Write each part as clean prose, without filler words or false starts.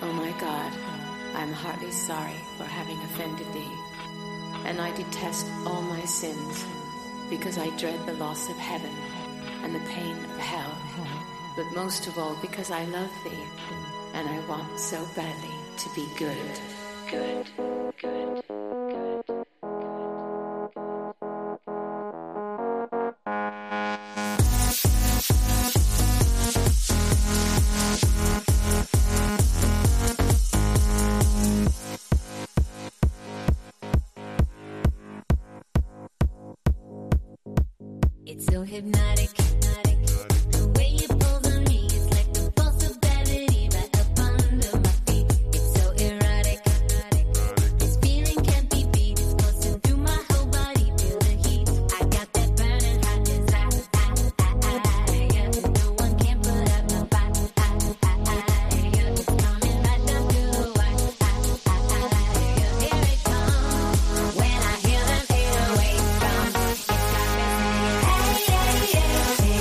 O my God, I am heartily sorry for having offended thee, and I detest all my sins, because I dread the loss of heaven and the pain of hell, but most of all because I love thee, and I want so badly to be good, good, good. It's so hypnotic, the way you pulls on me is like the pulse of gravity right up under my feet. It's so erotic, this feeling can't be beat. It's coursing through my whole body, feel the heat. I got that burning hot desire, yeah. No one can put out my fire, yeah. It's coming right down to the wire, yeah. Here it comes, when I hear them 808 drums, it's got me singing.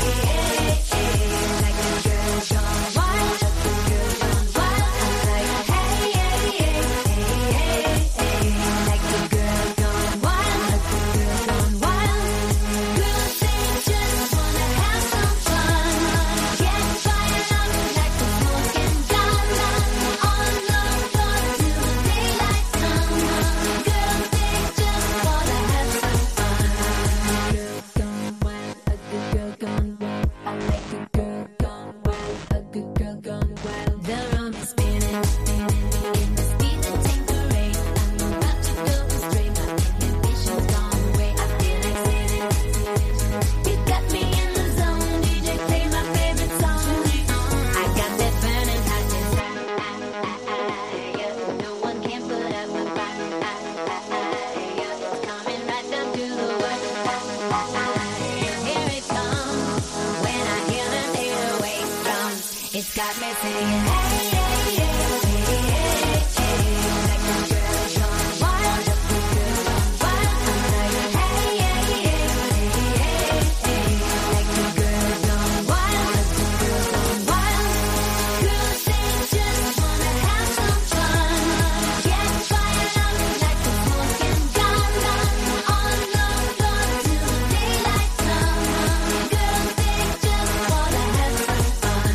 It's got me singing, hey, hey, hey, hey, hey, hey, like the girl gone wild, the girl gone wild. I'm like, hey, hey, hey, hey, hey, hey, like the girl gone wild, the girl gone wild. Girls, they just wanna have some fun, get fired up like the smoking gun, on the floor till the daylight comes. Girls, they just wanna have some fun.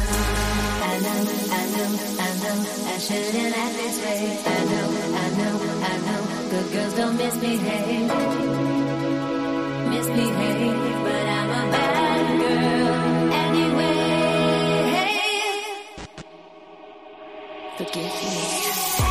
I shouldn't act this way. I know. Good girls don't misbehave, but I'm a bad girl anyway. Forgive me.